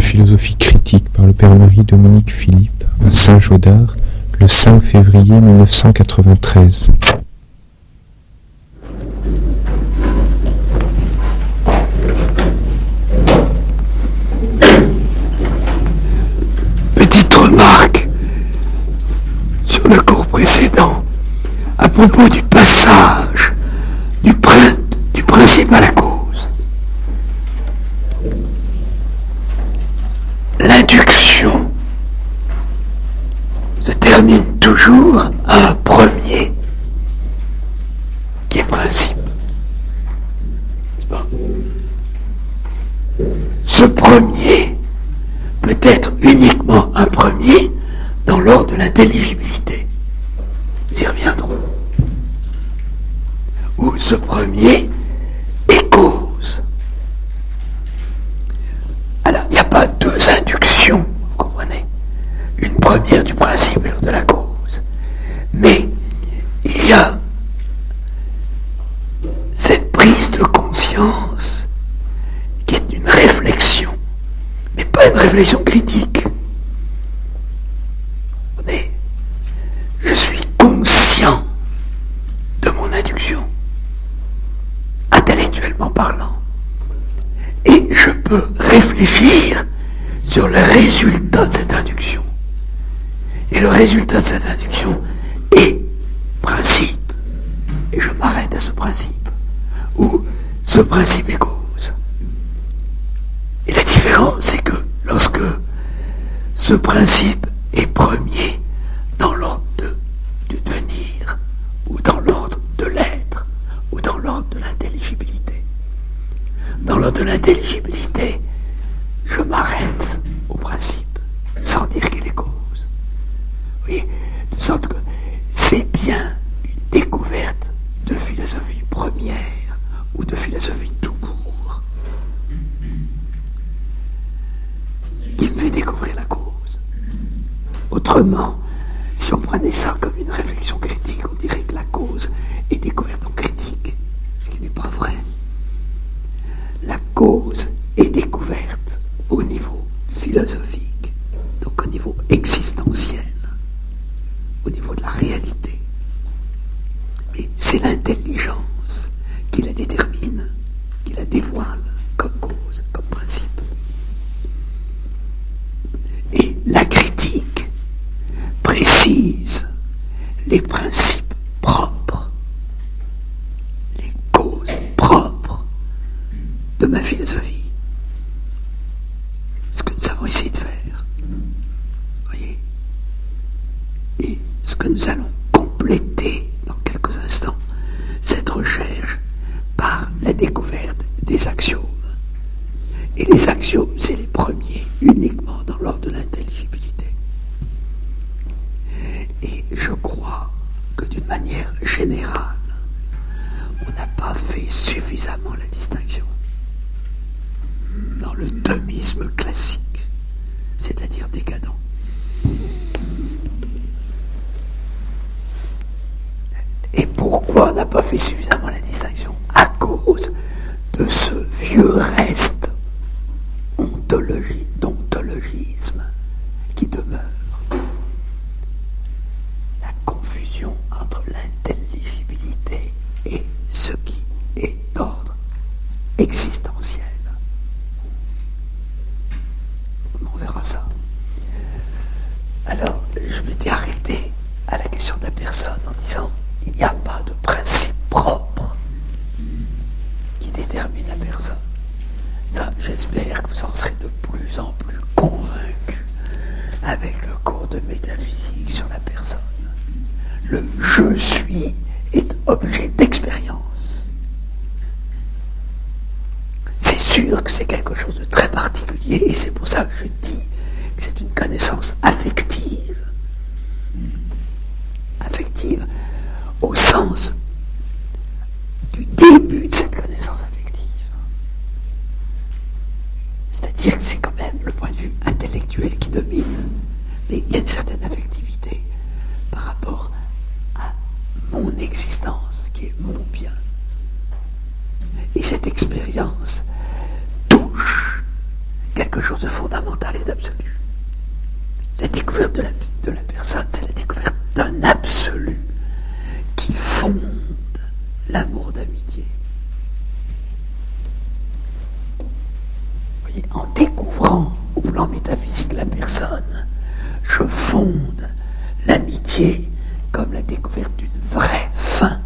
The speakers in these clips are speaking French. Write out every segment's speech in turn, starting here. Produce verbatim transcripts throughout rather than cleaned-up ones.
philosophie critique par le père Marie-Dominique Philippe à Saint-Gaudard le cinq février mille neuf cent quatre-vingt-treize. Petite remarque sur le cours précédent à propos du passage du, prin- du principe à la cause. L'induction se termine toujours à un premier qui est principe. Bon. Ce premier peut être uniquement un premier dans l'ordre de l'intelligibilité. Nous y reviendrons. Où ce premier est cause. Alors, il n'y a pas deux inductions, vous comprenez? Une première du principe et l'autre de la cause. Mais il y a cette prise de conscience qui est une réflexion, mais pas une réflexion critique. Mais je suis conscient de mon induction, intellectuellement parlant, et je peux réfléchir sur le résultat de cette induction. Et le résultat de cette induction est principe. Et je m'arrête à ce principe, où ce principe est cause. Et la différence, c'est que lorsque ce principe est premier dans l'ordre de, du devenir, ou dans l'ordre de l'être, ou dans l'ordre de l'intelligibilité. Dans l'ordre de l'intelligibilité, je m'arrête au principe, sans dire qu'il est cause. Vous voyez, de sorte que c'est bien une découverte de philosophie première, ou de philosophie tout court, qui me fait découvrir la cause. Autrement, si on prenait ça comme une réflexion critique, on dirait que la cause est découverte en critique, ce qui n'est pas vrai. La cause est découverte au niveau philosophique, donc au niveau existentiel, au niveau de la réalité. Mais c'est l'intelligence qui la détermine, qui la dévoile comme cause, comme principe. Et la critique précise les principes propres, les causes propres de ma philosophie. Ce que nous avons essayé de faire. Voyez ? Et ce que nous allons compléter dans quelques instants, cette recherche par la découverte des axiomes. Et les axiomes, c'est les premiers, uniquement dans l'ordre de l'intelligibilité. Et je crois que d'une manière générale, on n'a pas fait suffisamment la distinction dans le thomisme classique, c'est-à-dire décadent. Et pourquoi on n'a pas fait suffisamment la distinction? À cause de ce vieux reste ontologie, d'ontologisme qui demeure. La confusion entre l'intelligibilité et ce qui est d'ordre existentiel. On verra ça. Alors, je m'étais arrêté à la question de la personne en disant il n'y a pas de principe propre qui détermine la personne. Ça, j'espère que vous en serez de plus en plus convaincus avec le cours de métaphysique sur la personne. Le « je suis » est objet d'expérience. C'est sûr que c'est quelque chose de très particulier et c'est pour ça que je dis que c'est une connaissance affective. Affective au sens du début de cette connaissance affective. C'est-à-dire que c'est quand même le point de vue intellectuel qui domine, mais il y a une certaine affectivité par rapport à mon existence, qui est mon bien. Et cette expérience touche quelque chose de fondamental. parler d'absolu. La découverte de la, de la personne, c'est la découverte d'un absolu qui fonde l'amour d'amitié. Vous voyez, en découvrant au plan métaphysique la personne, je fonde l'amitié comme la découverte d'une vraie fin.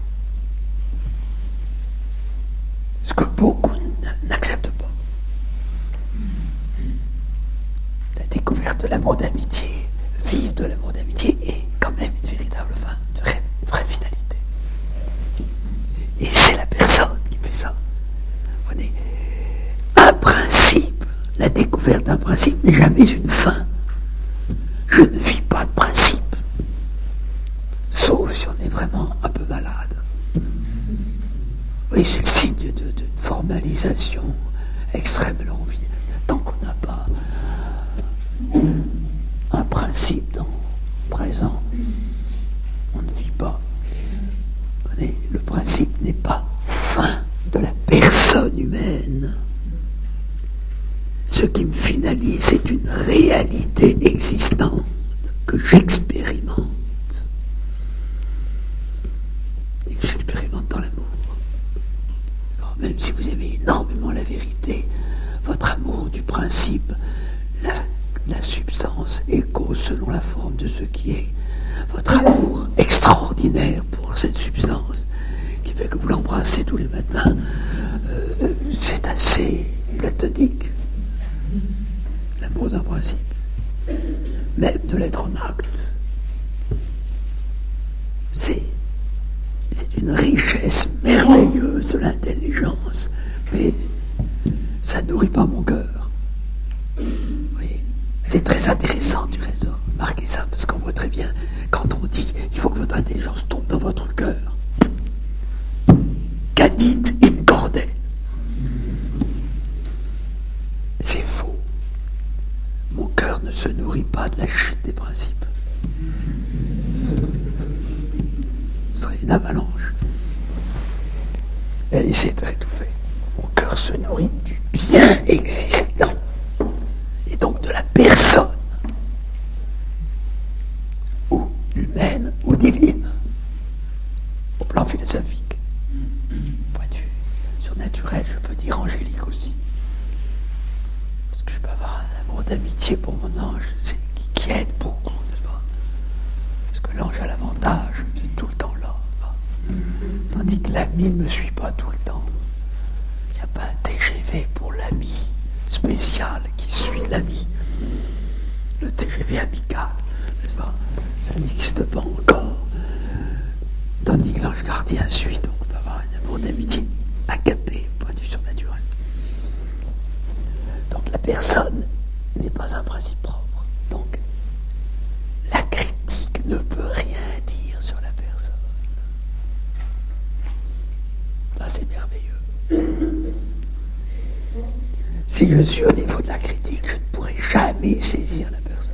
Ce que beaucoup n'acceptent pas. La découverte de l'amour d'amitié, vivre de l'amour d'amitié est quand même une véritable fin, une vraie, une vraie finalité. Et c'est la personne qui fait ça. Vous voyez, un principe, la découverte d'un principe n'est jamais une fin. Je ne vis pas de principe. Sauf si on est vraiment un peu malade. Oui, c'est le signe d'une formalisation extrême de l'envie. Tant qu'on n'a pas un principe dans le présent, on ne vit pas. Le principe n'est pas fin de la personne humaine. Ce qui me finalise, c'est une réalité existante que j'expérimente. Et que j'expérimente dans l'amour. Alors, même si vous aimez énormément la vérité, votre amour du principe, la, la substance est cause selon la forme de ce qui est. Votre amour extraordinaire pour cette substance, qui fait que vous l'embrassez tous les matins, euh, c'est assez platonique. L'amour d'un principe, même de l'être en acte, c'est, c'est une richesse merveilleuse de l'intelligence, mais ça ne nourrit pas mon cœur. Vous voyez, c'est très intéressant du reste, marquez ça, parce qu'on voit très bien, quand on dit il faut que votre intelligence tombe dans votre cœur, cadit in corde, c'est faux. Mon cœur ne se nourrit pas de la chute des principes. Ce serait une avalanche. Elle essaie de rétouffer. Mon cœur se nourrit du bien existant, et donc de la personne, ou humaine ou divine, au plan philosophique. Point de vue surnaturel, je peux dire angélique aussi. Parce que je peux avoir un amour d'amitié pour mon ange, c'est, qui, qui aide beaucoup, n'est-ce pas? Parce que l'ange a l'avantage de tout le temps là. Tandis que l'ami ne me suit pas tout le temps. Il n'y a pas un T G V pour l'ami spécial qui suit l'ami. Le T G V amical, n'est-ce pas? Ça n'existe pas encore. Tandis que l'ange gardien suit, donc on peut avoir un amour d'amitié agapé, point de vue surnaturel. Donc la personne n'est pas un principe propre. Donc la critique ne peut rien dire sur la personne. Ça, c'est merveilleux. Si je suis au niveau de la critique, je ne pourrai jamais saisir la personne.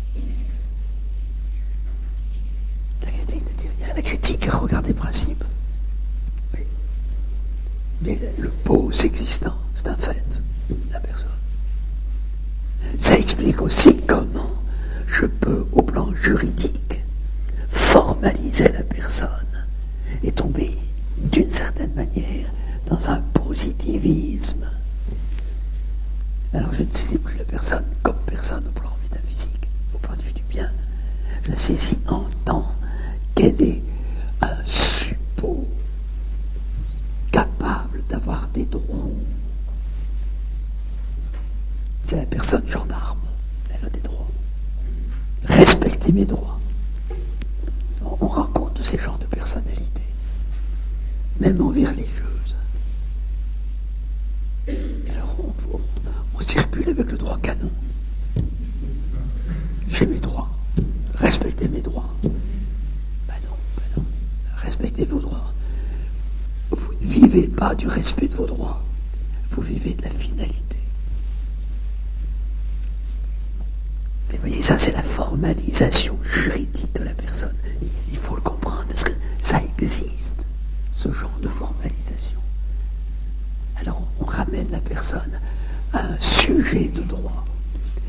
La critique ne dit rien. La critique regarde les principes. Oui. Mais le pose existant, c'est un fait, la personne. Ça explique aussi comment je peux, au plan juridique, formaliser la personne et tomber, d'une certaine manière, dans un positivisme. Alors je ne saisis plus la personne comme personne au plan métaphysique, au point de vue du bien. Je la saisis en tant qu'elle est un suppôt capable d'avoir des droits. C'est la personne gendarme, elle a des droits. Respectez mes droits. On, on rencontre ces genres de personnalités, même en vie religieuse. Alors on, on, on circule avec le droit canon. J'ai mes droits. Respectez mes droits. Ben non, ben non. Respectez vos droits. Vous ne vivez pas du respect de vos droits. Vous vivez de la finalité. Mais voyez, ça c'est la formalisation juridique de la personne. Il faut le comprendre parce que ça existe, ce genre de formalisation. Alors on, on ramène la personne à un sujet de droit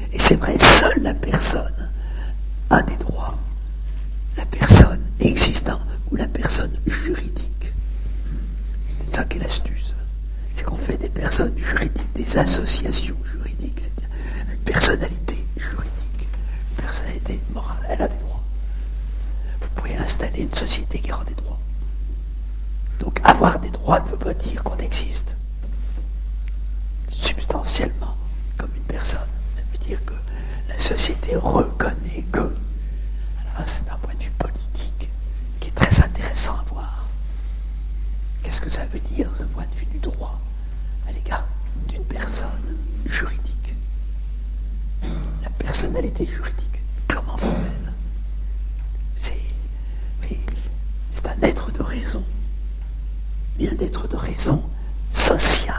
ou la personne juridique. C'est ça qui est l'astuce. C'est qu'on fait des personnes juridiques, des associations juridiques, c'est-à-dire une personnalité juridique, une personnalité morale, elle a des droits. Vous pouvez installer une société qui aura des droits. Donc avoir des droits ne veut pas dire qu'on existe substantiellement comme une personne. Ça veut dire que la société reconnaît que. Alors c'est un point de vue politique qui est très intéressant à voir. Qu'est-ce que ça veut dire, ce point de vue du droit à l'égard d'une personne juridique? La personnalité juridique, purement formelle, c'est, mais c'est un être de raison, mais un être de raison sociale,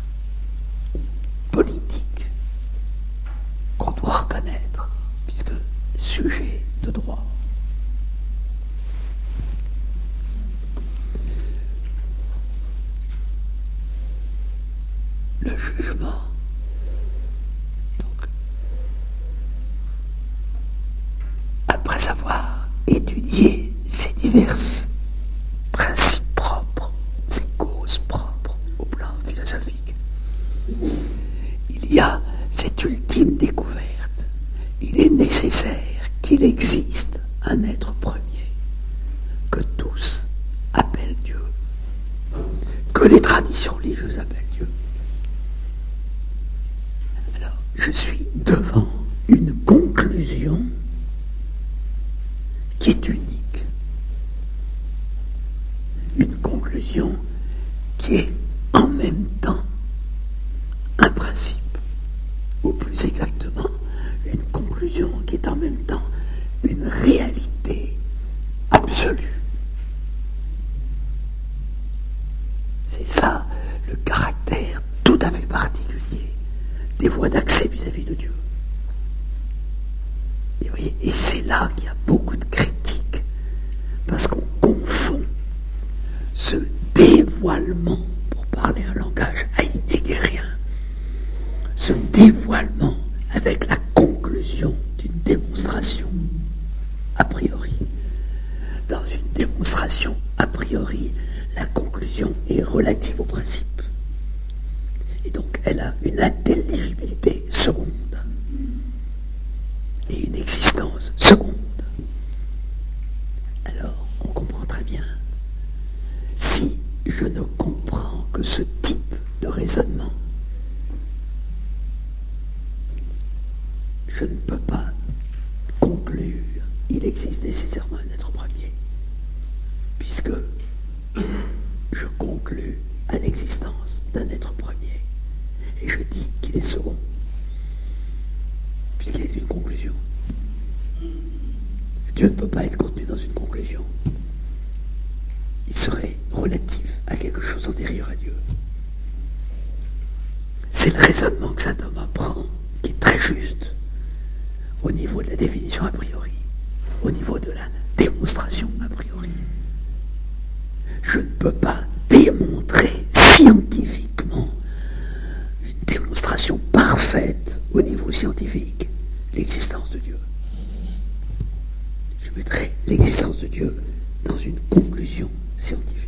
politique, qu'on doit reconnaître, puisque sujet de droit. Le jugement, donc, après avoir étudié ces diverses principes propres, ces causes propres au plan philosophique, il y a cette ultime découverte. Il est nécessaire qu'il existe un être premier que tous appellent Dieu, que les traditions religieuses appellent Dieu. Alors, je suis devant une conclusion qui est unique. Une conclusion qui est en même temps un principe, ou plus exactement, une conclusion qui est en même temps une réalité absolue. C'est ça le caractère tout à fait particulier des voies d'accès vis-à-vis de Dieu. Et, vous voyez, et c'est là qu'il y a beaucoup de critiques, parce qu'on confond ce dévoilement, pour parler un langage heideggerien, ce dévoilement avec la conclusion d'une démonstration a priori. Dans une démonstration a priori, la conclusion est relative au principe. Et donc elle a une intelligibilité seconde et une existence seconde. Alors, on comprend très bien, si je ne comprends que ce type de raisonnement, je ne peux pas conclure il existe nécessairement un être premier, puisque je conclus à l'existence d'un être premier, et je dis qu'il est second, puisqu'il est une conclusion. Dieu ne peut pas être contenu dans une conclusion. Il serait relatif à quelque chose antérieur à Dieu. C'est le raisonnement que saint Thomas prend, qui est très juste, au niveau de la définition a priori, au niveau de la démonstration a priori. Je ne peux pas démontrer scientifiquement une démonstration parfaite au niveau scientifique l'existence de Dieu. Je mettrai l'existence de Dieu dans une conclusion scientifique.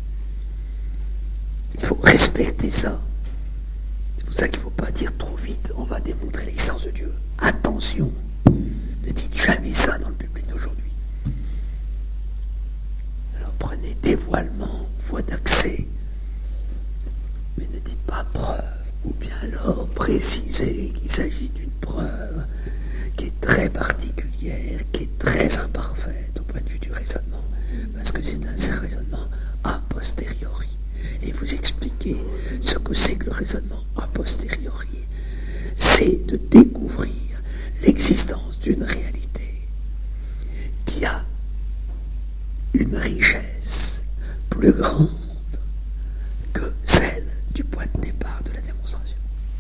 Il faut respecter ça. C'est pour ça qu'il ne faut pas dire trop vite, on va démontrer l'existence de Dieu. Attention, ne dites jamais ça dans le public d'aujourd'hui. Alors prenez dévoilement, voie d'accès, mais ne dites pas preuve, ou bien alors précisez qu'il s'agit d'une preuve qui est très particulière, qui est très imparfaite au point de vue du raisonnement, parce que c'est un raisonnement a posteriori. Et vous expliquez ce que c'est que le raisonnement a posteriori. C'est de découvrir l'existence d'une réalité qui a une richesse plus grande que celle du point de départ de la démonstration.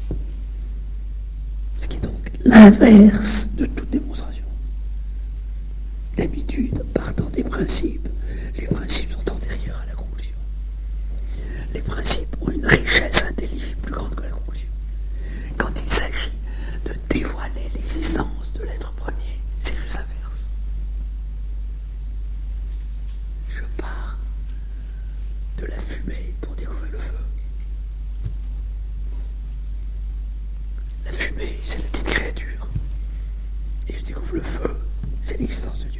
Ce qui est donc l'inverse de toute démonstration. D'habitude, partant des principes, les principes sont antérieurs à la conclusion. Les principes ont une richesse intelligible plus grande que la conclusion. Quand il s'agit de dévoiler l'existence de l'être premier, c'est juste l'inverse. Je part de la fumée pour découvrir le feu. La fumée, c'est la petite créature. Et je découvre le feu, c'est l'existence de Dieu.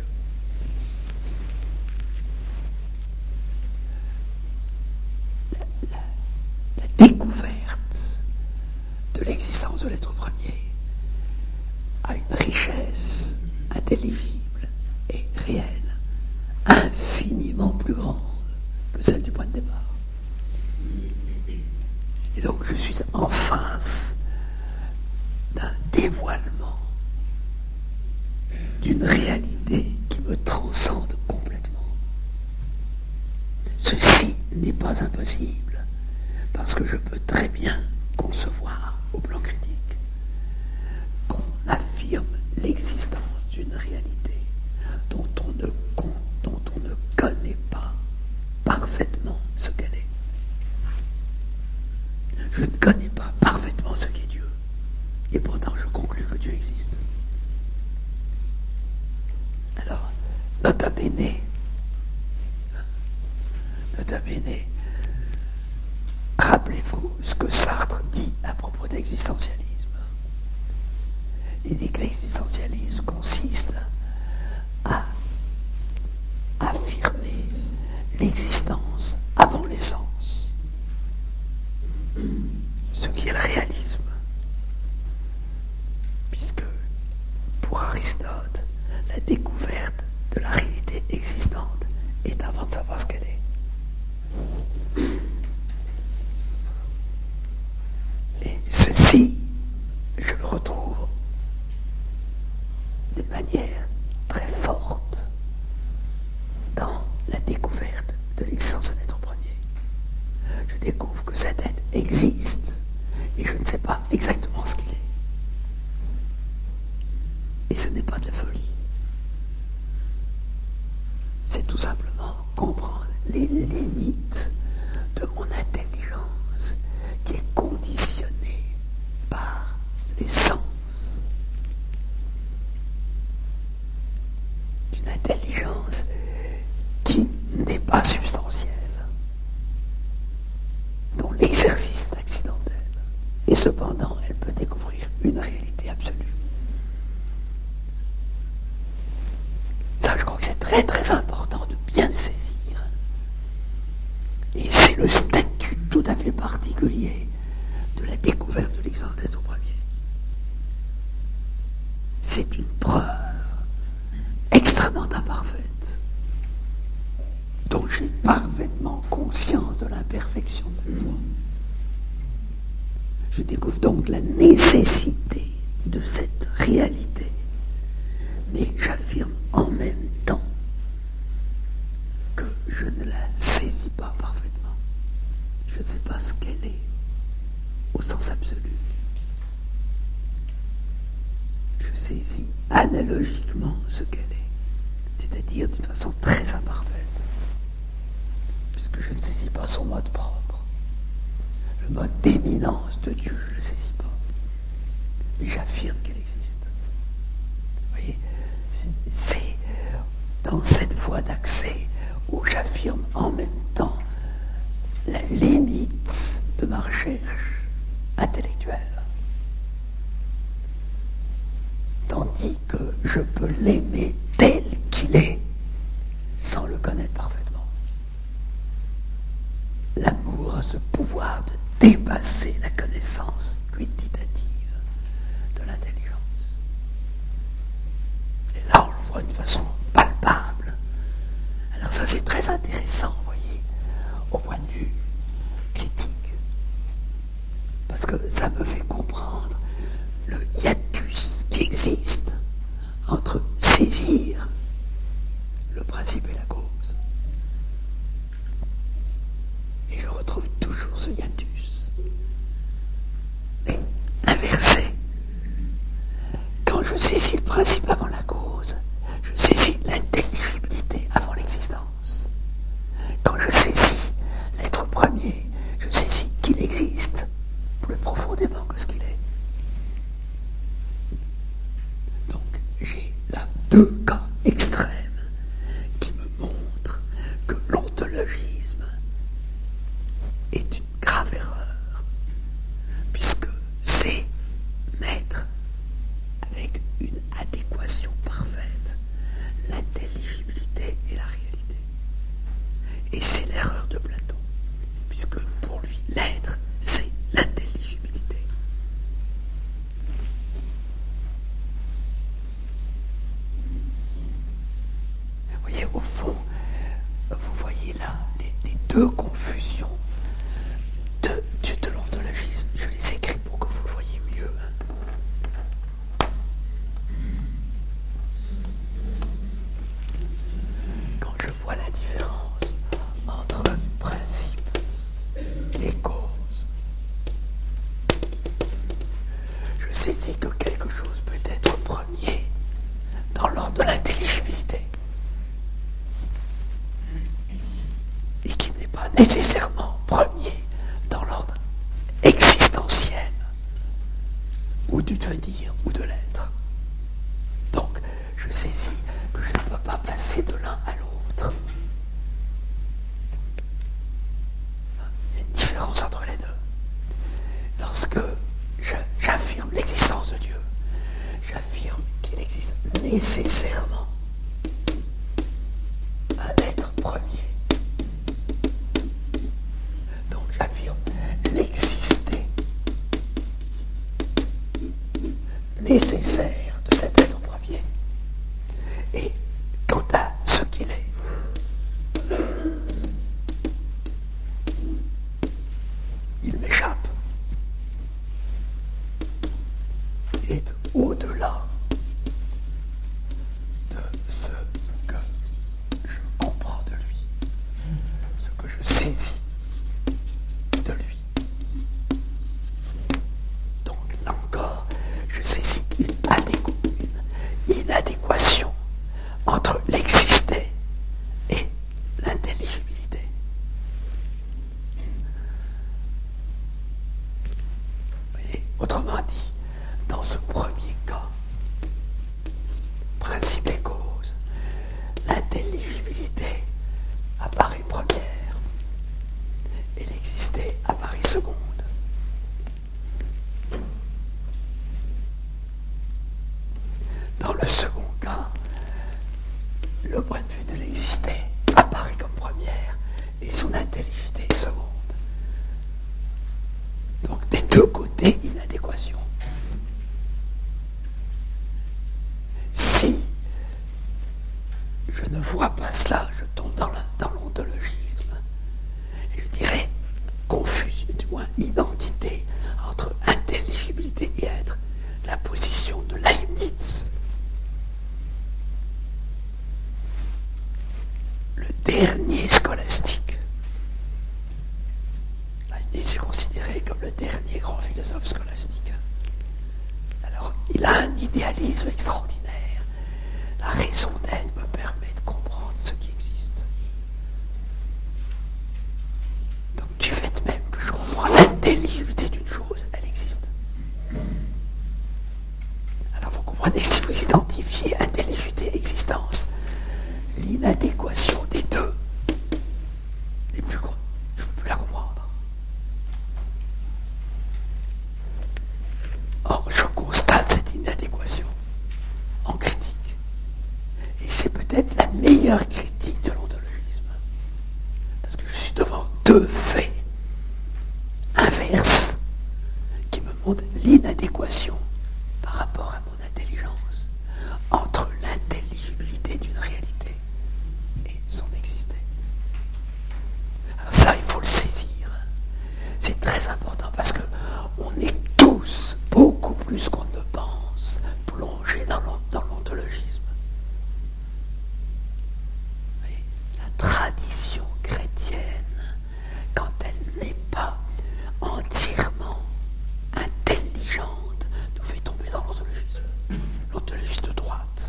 La, la, la découverte de l'existence de l'être premier a une richesse intelligible et réelle, infiniment plus grande que celle du point de départ. Et donc je suis en face d'un dévoilement d'une réalité qui me transcende complètement. Ceci n'est pas impossible, parce que je peux très bien concevoir au plan critique qu'on affirme l'existence d'une réalité dont on ne, dont on ne connaît pas parfaitement ce qu'elle est. Je ne connais pas parfaitement ce qu'est Dieu, et pourtant je conclus que Dieu existe. Alors, nota bene, nota bene, rappelez-vous ce que Sartre dit à propos d'existentialisme. Il dit que l'existentialisme consiste à affirmer l'existence avant l'essence, ce qui est le réalisme, puisque pour Aristote, la découverte de la réalité existante est avant de savoir ce qu'elle est. Et ceci, je le retrouve de manière très forte dans la découverte de l'existence d'un être premier. Je découvre que cet être existe et je ne sais pas exactement ce qu'il est. Et ce n'est pas de la folie. C'est tout simplement comprendre les limites de mon intelligence qui est conditionnée par les sens. Une intelligence qui n'est pas substantielle, dont l'exercice est accidentel, et cependant elle peut découvrir une réalité absolue. Ça, je crois que c'est très très important de bien le saisir. Et c'est le statut tout à fait particulier de la découverte de l'existence d'être premier. C'est une preuve extrêmement imparfaite, dont j'ai parfaitement conscience de l'imperfection de cette foi. Je découvre donc la nécessité de cette réalité, mais j'affirme en même temps que je ne la saisis pas parfaitement. Je ne sais pas ce qu'elle est au sens absolu. Je saisis analogiquement ce qu'elle est, c'est-à-dire d'une façon très imparfaite, puisque je ne saisis pas son mode propre. Le mode d'éminence de Dieu, je ne le saisis pas. Mais j'affirme qu'elle existe. Vous voyez, c'est, c'est dans cette voie d'accès où j'affirme en même temps la limite de ma recherche intellectuelle. Tandis que je peux l'aimer tel qu'il est, sans le connaître parfaitement. L'amour a ce pouvoir de dépasser la connaissance quantitative de l'intelligence. Et là, on le voit d'une façon palpable. Alors ça, c'est très intéressant, vous voyez, au point de vue critique. Parce que ça me fait comprendre le hiatus qui existe entre saisir le principe et la cause. Et je retrouve toujours ce hiatus. Mais inversé. Quand je saisis le principe avant la cause, je saisis l'intelligibilité avant l'existence. Quand je saisis l'être premier, je saisis qu'il existe plus profondément que ce qu'il est. Donc j'ai là deux cas extrêmes qui me montrent que Et c'est l'erreur de Platon, puisque pour lui, l'être, c'est l'intelligibilité. Vous voyez, au fond, vous voyez là les, les deux confusions de, de, de l'ontologisme. Je les écris pour que vous le voyez mieux. Hein. Quand je vois la différence entre principe et cause, je saisis que quelque chose peut être premier dans l'ordre de l'intelligibilité et qui n'est pas nécessairement premier dans l'ordre existentiel ou du devenir ou de l'être. Donc, je saisis que je ne peux pas passer de l'un à l'autre. Il y a une différence entre les deux. Lorsque je, j'affirme l'existence de Dieu, j'affirme qu'il existe nécessairement un être premier. Donc j'affirme l'exister nécessaire de cet être premier. Et quant à ce qu'il est, il m'échappe. Il est au-delà de ce que je comprends de lui, ce que je saisis de lui. Donc, là encore, je saisis une, adéqu- une inadéquation entre l'exister et l'intelligibilité. Vous voyez, autrement dit, dans ce premier cas, principe et cause, l'intelligibilité apparaît première et l'exister apparaît seconde. Dans le second cas, le point de vue de l'exister apparaît comme première et son intelligibilité est seconde. Donc des deux côtés, inadéquation. Si je ne vois pas cela, je tombe dans, la, dans l'ontologisme. Et je dirais confusion, du moins identité entre intelligibilité et être, la position de Leibniz. Le dernier scolastique. Leibniz est considéré comme le dernier grand philosophe scolastique. Alors, il a un idéalisme extraordinaire. La raison d'être me permet de comprendre ce qui existe. Donc, du fait même que je comprends l'intelligibilité d'une chose, elle existe. Alors, vous comprenez que si vous identifiez intelligibilité et existence, l'inadéquation des deux n'est plus grande. Je ne peux plus la comprendre. Or, je constate cette inadéquation en critique. Et c'est peut-être la meilleure critique de l'ontologisme. Parce que je suis devant deux faits inverses qui me montrent l'inadéquation par rapport à mon intelligence entre l'intelligibilité d'une réalité et son exister. Alors ça, il faut le saisir. C'est très important parce que on est tous, beaucoup plus qu'on ne pense, plongés dans l'on- dans l'ontologisme. Oui, la tradition chrétienne, quand elle n'est pas entièrement intelligente, nous fait tomber dans l'ontologisme. L'ontologisme de droite.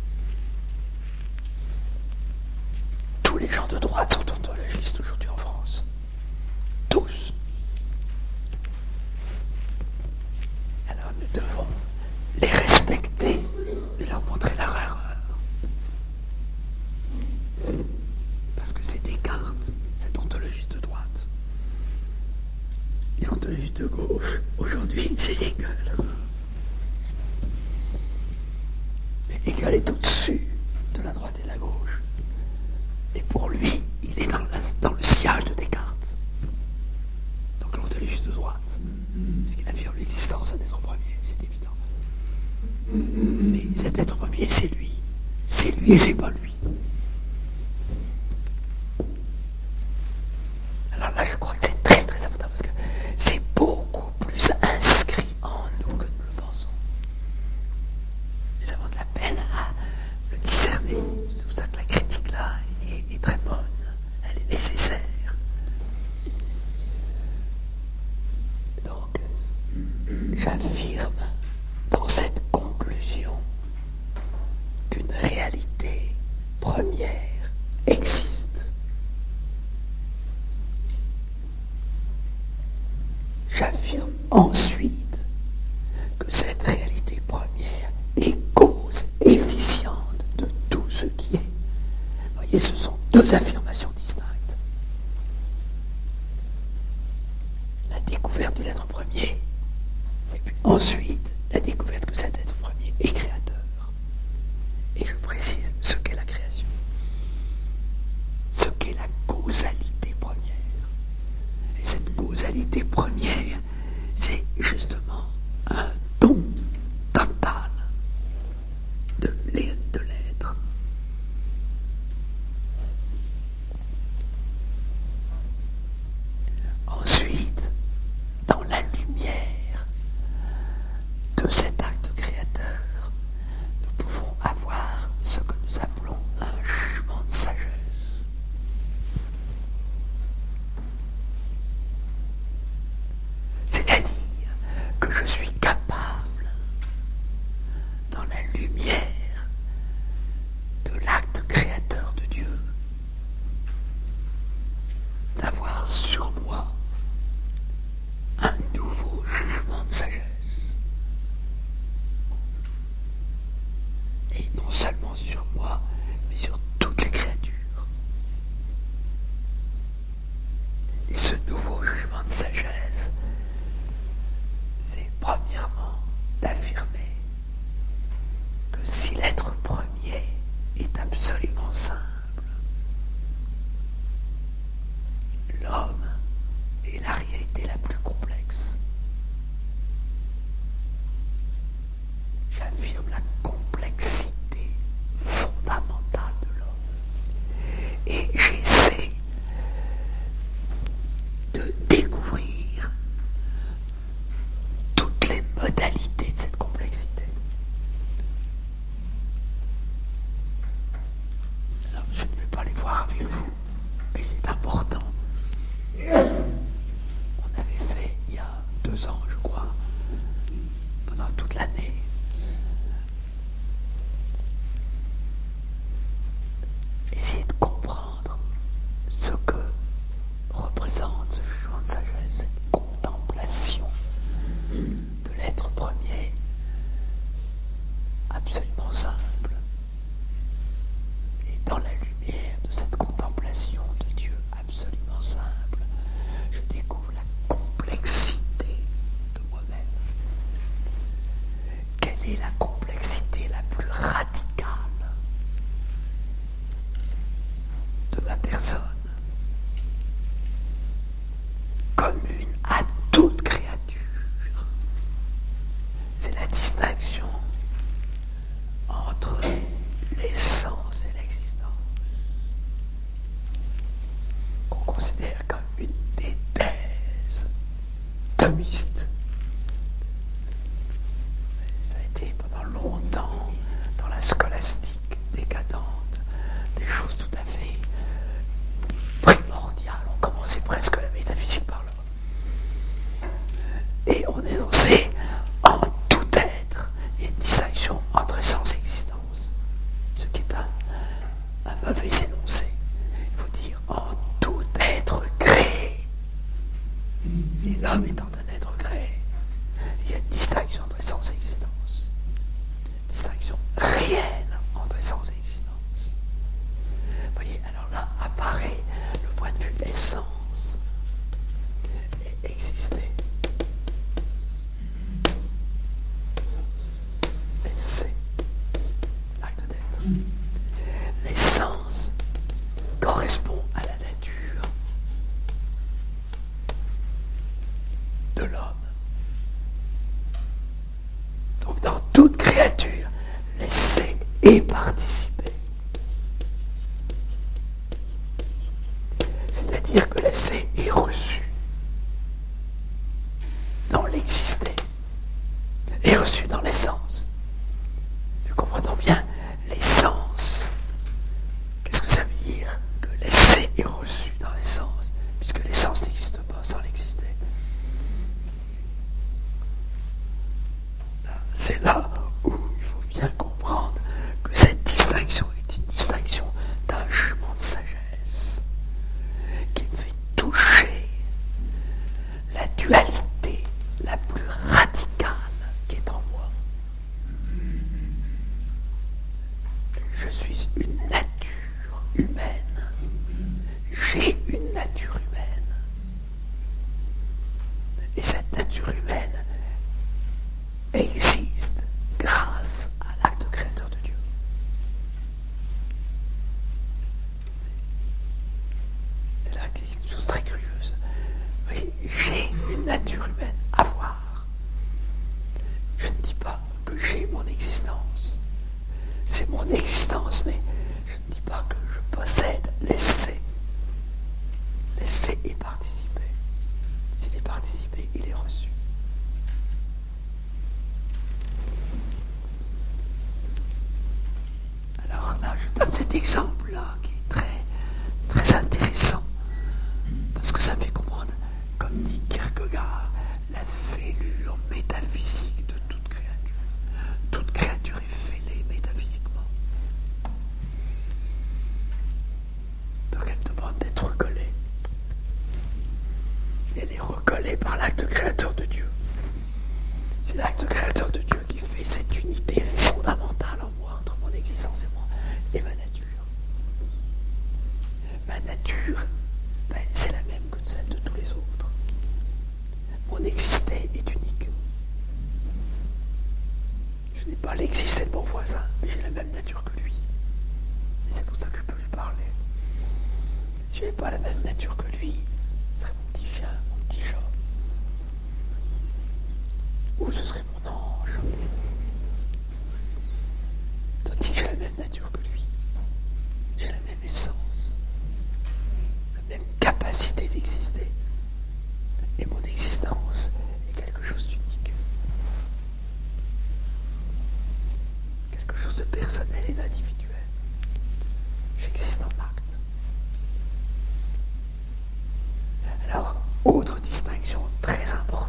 Tous les gens de droite sont ontologistes aujourd'hui en France. Tous. Alors nous devons les respecter et leur montrer leur erreur. Parce que c'est Descartes, cette ontologie de droite. Et l'ontologie de gauche, aujourd'hui, c'est Hegel. Et Hegel est au-dessus de la droite et de la gauche. Et pour lui, il est dans la, lui et c'est pas lui. Alors là, je crois que c'est très très important parce que c'est beaucoup plus inscrit en nous que nous le pensons. Nous avons de la peine à le discerner. C'est pour ça que la critique là est, est très bonne. Elle est nécessaire. Donc, j'affirme dans cette conclusion qu'une réalité première existe. J'affirme ensuite que cette réalité première est cause efficiente de tout ce qui est. Vous voyez, ce sont deux affirmations distinctes. La découverte de l'être premier, et puis ensuite la découverte que cet être premier est créateur. Et je précise ce qu'est la création, ce qu'est la causalité première. Et cette causalité première, c'est justement un don total de l'être. Ensuite, dans la lumière de cet acte créateur, nous pouvons avoir ce que nous appelons un jugement de sagesse. C'est-à-dire que je suis capable, dans la lumière de l'acte créateur de Dieu, d'avoir sur moi un nouveau jugement de sagesse. Et non seulement sur moi, mais sur toutes les créatures. Et ce nouveau jugement de sagesse, c'est premièrement d'affirmer que si l'être premier est absolument simple, l'homme est la réalité la plus complexe. J'affirme la complexité fondamentale de l'homme. Et j'essaie de découvrir toutes les modalités de cette complexité. Alors, je ne vais pas les voir avec vous, mais c'est important. On avait fait il y a deux ans, je crois, pendant toute l'année, essayer de comprendre ce que représente ce jugement de sagesse, cette contemplation de l'être premier, absolument simple. Et dans la lumière de cette contemplation de Dieu absolument simple, je découvre la complexité de moi-même. Quelle est la complexité la plus radicale de ma personne, commune à toute créature? C'est la distinction entre l'essence et l'existence, qu'on considère comme une des thèses thomistes. Ça a été pendant longtemps dans la scolastique décadente des choses tout à fait primordiales. On commençait presque la métaphysique par là. Et on énonçait en tout être, il y a une distinction entre essence et existence. Ce qui est un, un mauvais énoncé. Il faut dire en tout être créé. Et l'homme étant un être créé, il y a une distinction entre essence et existence. Distinction réelle entre essence et existence. Vous voyez, alors là apparaît le point de vue essence et exister. Et c'est l'acte d'être. L'essence correspond à la nature. chose très curieuse. Oui, j'ai une nature humaine à voir. Je ne dis pas que j'ai mon existence. C'est mon existence, mais je ne dis pas que je possède l'essai. L'essai est participé. S'il est participé, il est reçu. Alors là, je donne cet exemple-là qui est très, très intéressant, parce que ça me fait comprendre, comme dit Kierkegaard, la fêlure métaphysique de toute créature. Toute créature est fêlée métaphysiquement. Donc elle demande d'être recollée. Et elle est recollée par l'acte créateur de Dieu. C'est l'acte créateur de Dieu qui fait cette unité fondamentale en moi, entre mon existence et moi, et ma nature. Ma nature, ben, c'est la même que celle de tous les autres. Mon exister est unique. Je n'ai pas l'existé de mon voisin, mais j'ai la même nature que lui. Et c'est pour ça que je peux lui parler. Si je n'ai pas la même nature que lui, ce serait mon petit chien, mon petit chat. Ou ce serait mon ange. Tandis que j'ai la même nature que lui. J'ai la même essence. La même capacité d'exister. Et mon existence est quelque chose d'unique. Quelque chose de personnel et d'individuel. J'existe en acte. Alors, autre distinction très importante.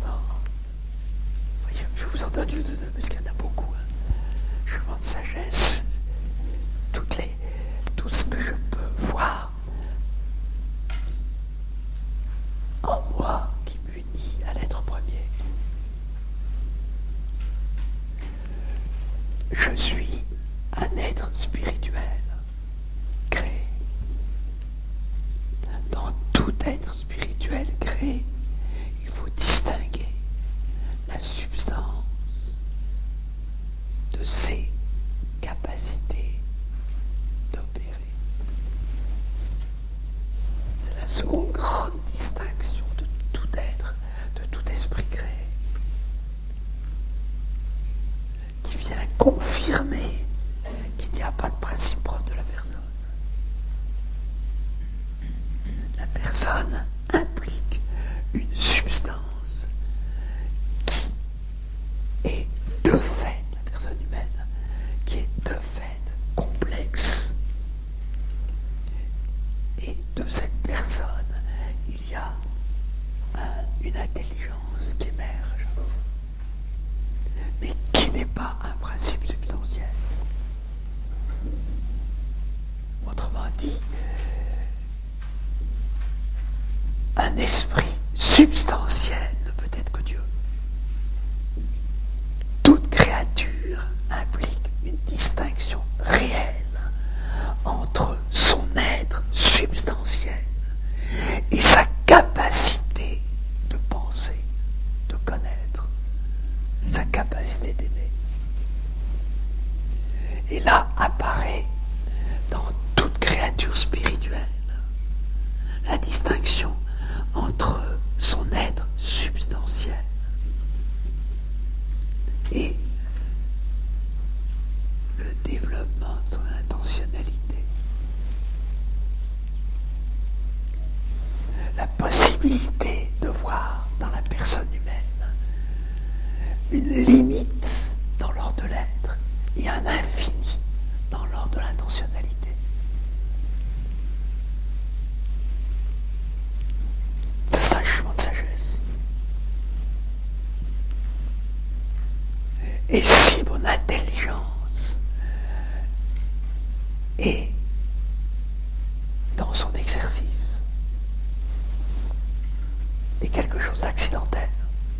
Je vous en donne une de deux, parce qu'il y en a beaucoup. Hein. Chemin de sagesse. Toutes les, tout ce que je peux voir en moi qui m'unit à l'être premier. Je suis un être spirituel créé. Dans tout être spirituel créé, il faut distinguer la substance de ses capacités d'opérer. C'est la seconde grande distinction de tout être, de tout esprit créé, qui vient confirmer qu'il n'y a pas de principe propre de la personne. La personne implique une substance qui est de fait, la personne humaine, qui est de fait complexe. Et de cette personne, il y a un, une intelligence qui émerge, mais qui n'est pas un principe substantiel. Autrement dit, un esprit substantiel ne peut être que Dieu. Toute créature implique une distinction réelle entre son être substantiel et sa capacité de penser, de connaître, sa capacité d'aimer. Et là apparaît dans toute créature spirituelle la distinction entre son être substantiel et le développement de son intentionnalité. La possibilité de voir dans la personne humaine une limite dans l'ordre de l'être et un infini dans l'ordre de l'intentionnalité. C'est ça le chemin de sagesse. Et si mon intelligence est dans son exercice est quelque chose d'accidentel,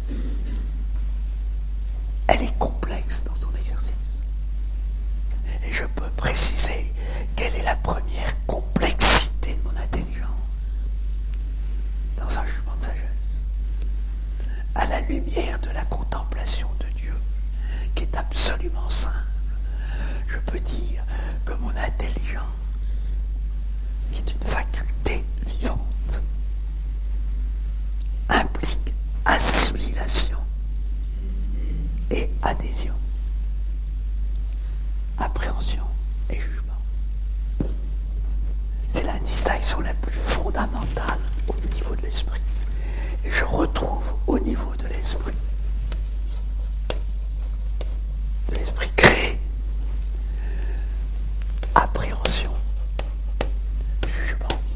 elle est complexe dans son exercice. Et je peux préciser quelle est la première complexité de mon intelligence dans un jugement de sagesse. À la lumière de la contemplation de Dieu, qui est absolument simple, je peux dire que mon intelligence, qui est une faculté vivante, adhésion, appréhension et jugement. C'est la distinction la plus fondamentale au niveau de l'esprit. Et je retrouve au niveau de l'esprit, de l'esprit créé, appréhension, jugement.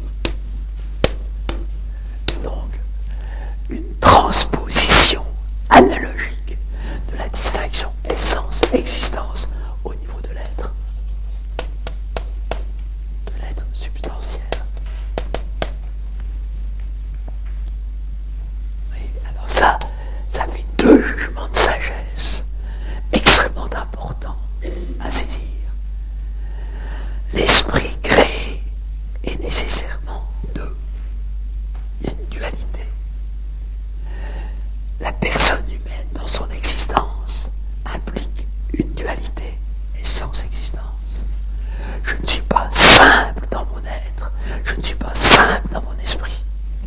Donc, une transposition analogique de la distinction essence-existence au niveau de l'être, de l'être substantiel. Oui, alors ça, ça fait deux jugements de sagesse extrêmement importants à saisir. L'esprit créé est nécessairement deux. Il y a une dualité. La personne humaine dans son existence implique une dualité essence-existence. Je ne suis pas simple dans mon être, je ne suis pas simple dans mon esprit.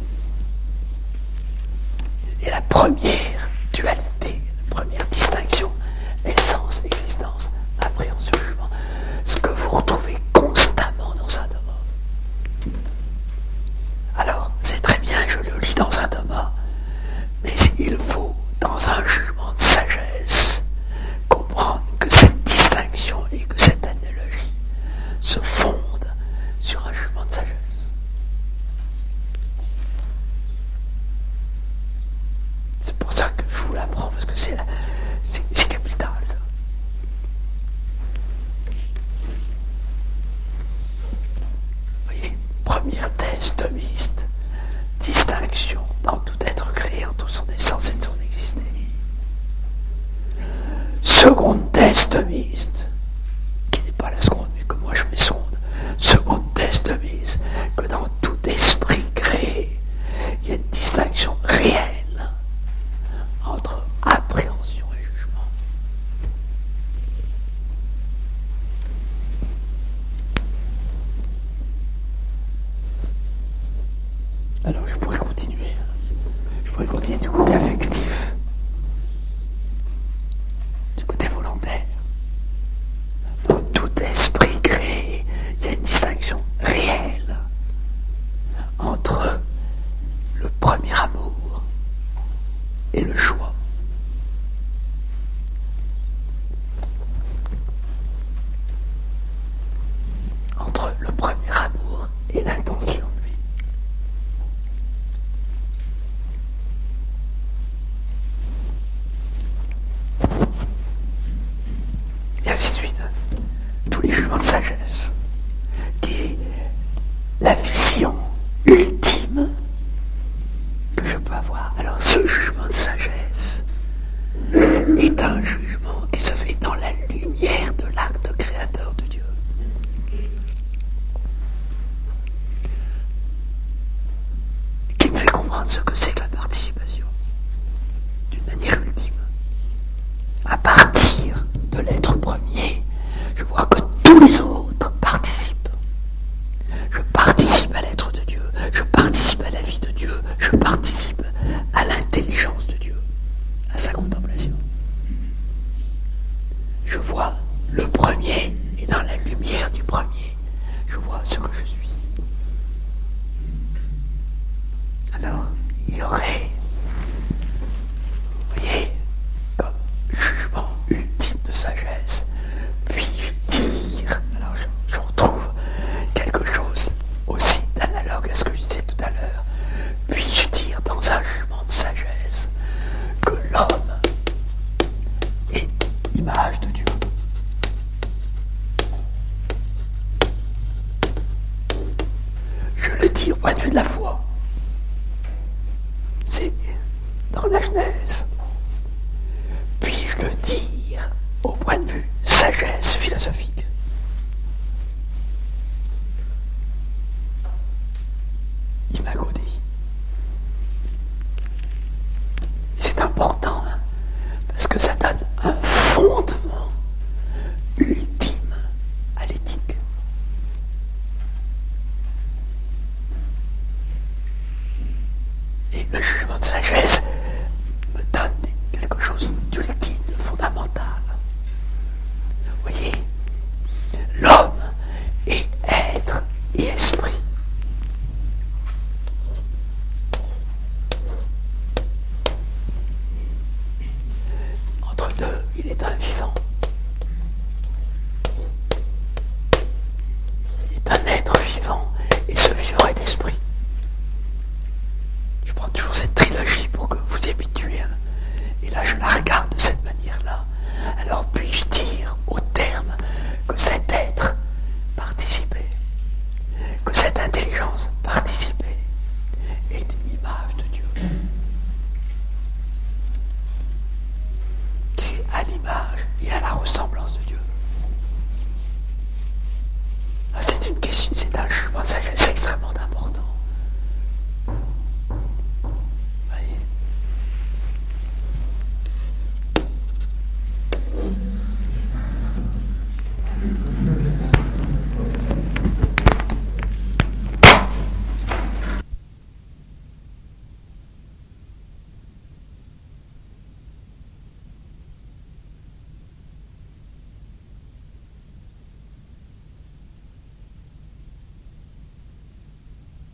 Et la première dualité, la première distinction, essence-existence, appréhension, jugement, ce que vous retrouvez constamment dans Saint Thomas. Alors, c'est très bien, je le lis dans Saint Thomas, mais il faut, dans un jugement de sagesse, comprendre que cette distinction et que cette analogie se fondent sur un jugement de sagesse. C'est pour ça que je vous l'apprends, parce que c'est, la, c'est, c'est capital, ça. Vous voyez, première thèse thomiste, distinction dans tout être créé entre son essence et son exister. Seconde thèse thomiste, qui n'est pas la seconde, mais que moi je mets seconde. Seconde thèse thomiste, que dans tout esprit créé, il y a une distinction réelle entre appréhension et jugement. Alors je pourrais continuer. Je pourrais continuer du côté affectif, du côté volontaire. Dans tout esprit créé, il y a une distinction réelle entre le premier amour et le choix. Entre le premier amour et l'intention de vie. Et ainsi de suite. Tous les jugements de sagesse, qui est la vision ultime que je peux avoir. Alors ce jugement de sagesse est un jugement qui se fait dans la lumière de l'acte créateur de Dieu. Qui me fait comprendre ce que c'est que la participation, d'une manière ultime. À partir de l'être premier, je vois que tous les autres participent. Je participe à l'être de Dieu, je participe à la vie de Dieu, je participe à l'intelligence de Dieu, à sa contemplation. Je vois le premier, et dans la lumière du premier, je vois ce que je suis. Alors, il y aurait, vous voyez, comme jugement ultime de sagesse, puis-je dire, alors je, je retrouve quelque chose aussi d'analogue à ce que je disais tout à l'heure, puis-je dire dans un jugement de sagesse que l'homme est image de Dieu. Je le dis au point de vue de la foi. C'est dans la Genèse. Puis-je le dire au point de vue sagesse philosophique. Imago Dei.